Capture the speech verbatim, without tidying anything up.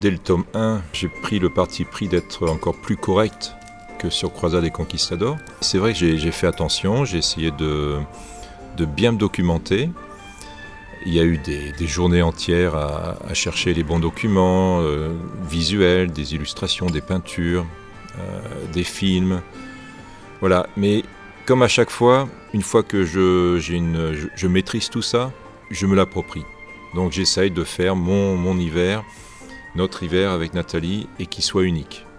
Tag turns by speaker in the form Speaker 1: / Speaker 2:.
Speaker 1: Dès le tome un, j'ai pris le parti pris d'être encore plus correct que sur Croisade et Conquistador. C'est vrai que j'ai, j'ai fait attention, j'ai essayé de, de bien me documenter. Il y a eu des, des journées entières à, à chercher les bons documents euh, visuels, des illustrations, des peintures, euh, des films. Voilà, mais comme à chaque fois, une fois que je, j'ai une, je, je maîtrise tout ça, je me l'approprie. Donc j'essaye de faire mon, mon hiver, notre hiver avec Nathalie, et qu'il soit unique.